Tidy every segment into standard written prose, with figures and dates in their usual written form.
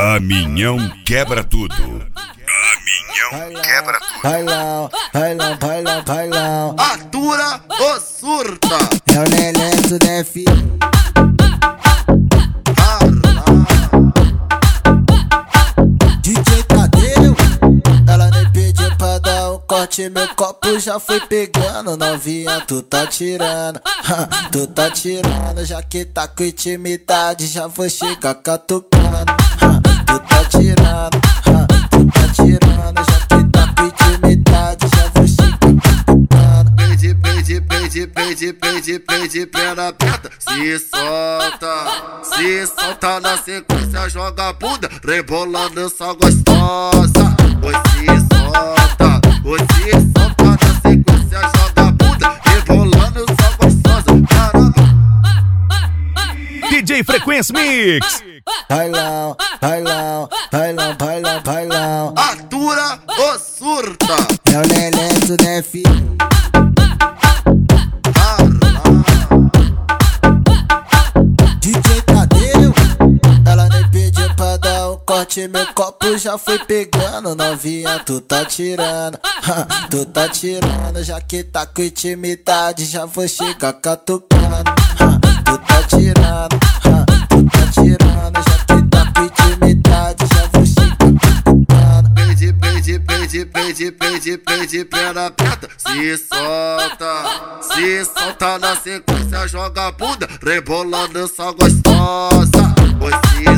Caminhão quebra tudo. Caminhão quebra tudo. Bailão, bailão, bailão, bailão. Atura ou surta? É o Leleto, né, filho? DJ Tadeu, ela nem pediu pra dar um corte, meu copo já foi pegando. Novinha, tu tá tirando, tu tá tirando. Já que tá com intimidade, já vou chegar catucando. Tu tá tirando, tu tá tirando. Já que tá com intimidade, já vou chegar catucando. Pede, perna aberta. Se solta na sequência, joga a bunda, rebolando essa gostosa. Oi, se solta na sequência, joga a bunda, rebolando essa gostosa. Caramba. DJ Frequência Mix. Bailão, bailão, bailão, bailão, bailão. Atura ou surta? É o Leleto, né, filho? DJ Tadeu, ela nem pediu pra dar um corte, meu copo já foi pegando. Novinha, tu tá tirando, tu tá tirando. Já que tá com intimidade, já vou chegar catucando. Tu tá tirando, tu tá tirando. Já que tá com intimidade, já vou chegar catucando. Pede, perna aberta. Se solta na sequência, joga a bunda, rebolando essa gostosa. Oi,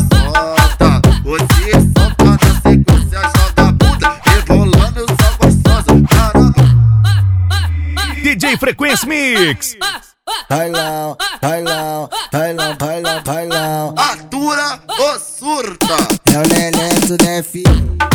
se solta na sequência, joga a bunda, rebolando essa gostosa. Caramba. DJ Frequência Mix. Bailão, bailão, bailão, bailão, bailão. Atura ou surta? É o Leleto, né, filho?